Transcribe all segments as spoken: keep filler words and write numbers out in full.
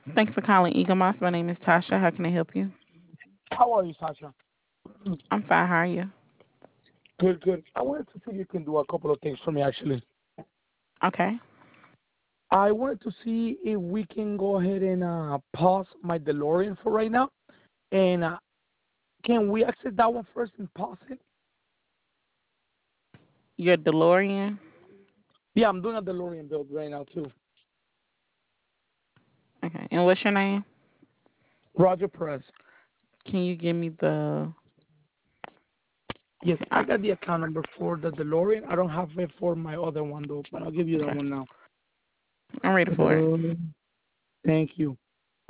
Thanks for calling Eagle Moss. My name is Tasha. How can I help you? How are you, Sasha? I'm fine. How are you? Good, good. I wanted to see if you can do a couple of things for me, actually. Okay. I wanted to see if we can go ahead and uh, pause my DeLorean for right now. And uh, can we exit that one first and pause it? Your DeLorean. Yeah, I'm doing a DeLorean build right now, too. Okay. And what's your name? Roger Perez. Can you give me the? Yes, Okay. I I, got the account number for the DeLorean. I don't have it for my other one, though, but I'll give you that okay. one now. I'm ready for it. Uh, Thank you.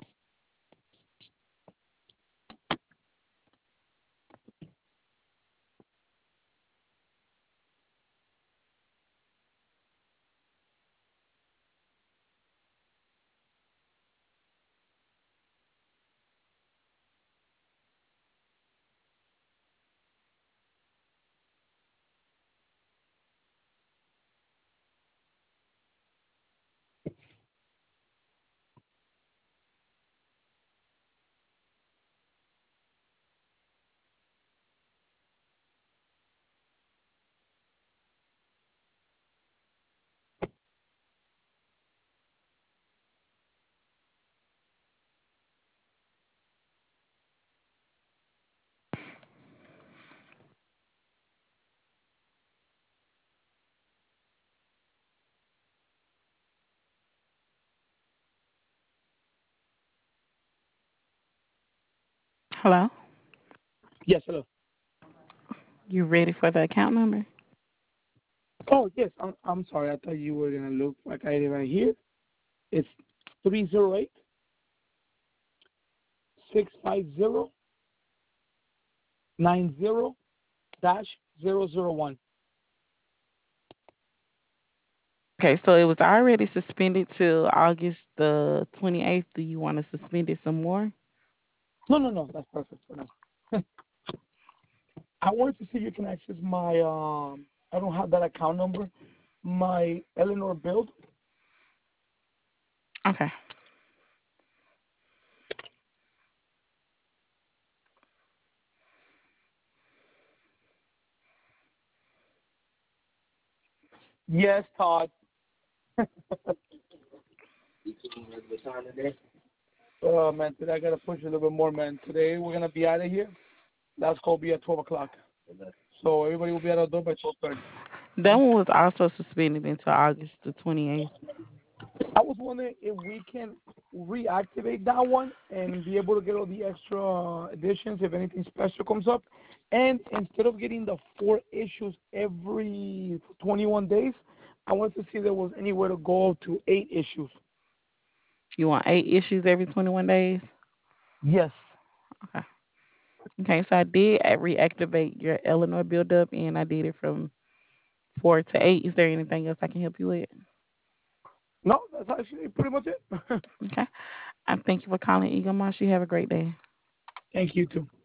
Hello. Yes, hello. You ready for the account number? Oh, yes, I'm, I'm sorry. I thought you were going to look like I did right here. It's three zero eight six five zero nine zero dash zero zero one. Okay. So it was already suspended till August the twenty-eighth. Do you want to suspend it some more? No, no, no, that's perfect for now. I wanted to see if you can access my, um, I don't have that account number, my Eleanor build. Okay. Yes, Todd. Oh, man, today I got to push a little bit more, man. Today we're going to be out of here. Last call will be at twelve o'clock. So everybody will be at our door by twelve thirty. That one was also suspended until August the twenty-eighth. I was wondering if we can reactivate that one and be able to get all the extra editions if anything special comes up. And instead of getting the four issues every twenty-one days, I wanted to see if there was anywhere to go to eight issues. You want eight issues every twenty-one days? Yes. Okay. Okay. So I did uh, reactivate your Eleanor buildup, and I did it from four to eight. Is there anything else I can help you with? No, that's actually pretty much it. Okay. I thank you for calling Eagle Moss. You have a great day. Thank you, too.